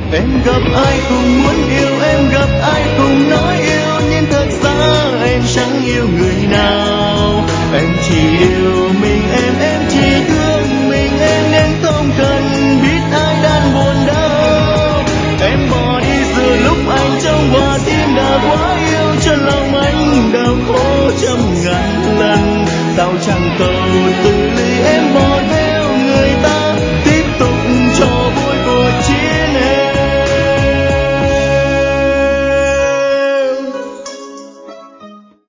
Em gặp ai cũng muốn yêu, em gặp ai cũng nói yêu, nhưng thật ra em chẳng yêu người nào.